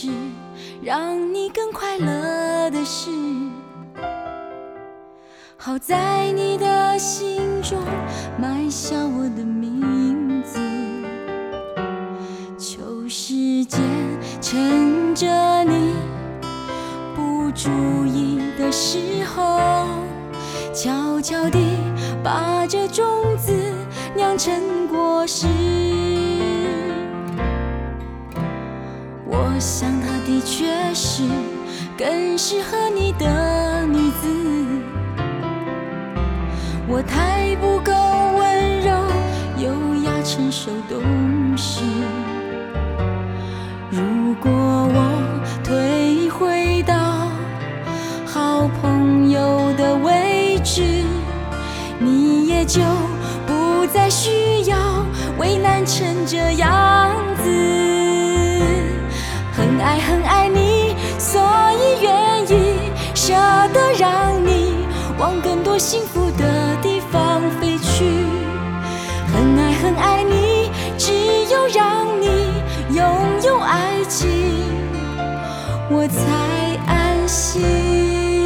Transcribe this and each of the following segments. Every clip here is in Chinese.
是让你更快乐的事。好在你的心中埋下我的名字，求时间趁着你不注意的时候，悄悄地把这种子酿成果实。我想她的确是更适合你的女子，我太不够温柔优雅成熟懂事。如果我退回到好朋友的位置，你也就不再需要为难成这样子。很爱很爱你，所以愿意舍得让你往更多幸福的地方飞去。很爱很爱你，只有让你拥有爱情，我才安心。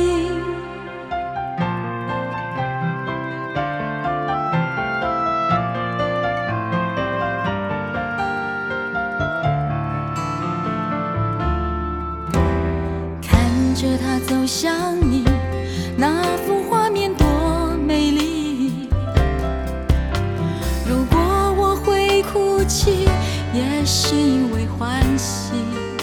看着他走向你，那幅画面多美丽。如果我会哭泣，也是因为欢喜。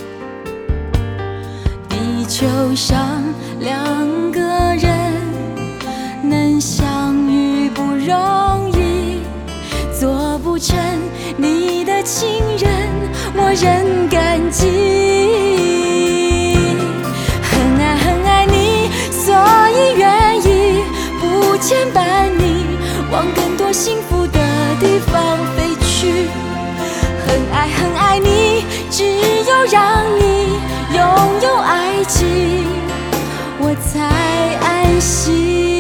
地球上两个人能相遇不容易，做不成你的情人，我仍感激。很爱很爱你，所以愿意不牵绊你往更多幸福的地方飞去。很爱很爱你，只有让你拥有爱情，我才安心。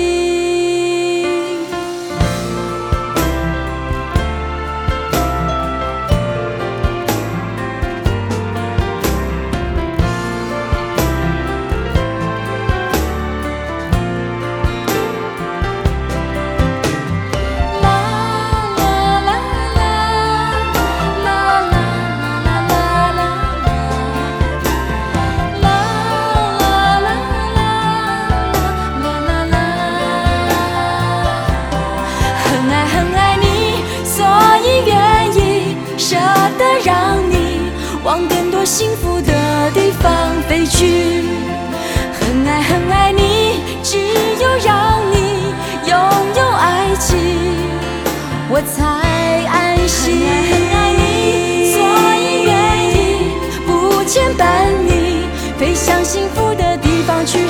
往更多幸福的地方飞去。很爱很爱你，只有让你拥有爱情，我才安心。很爱你，所以愿意不牵绊你飞向幸福的地方去。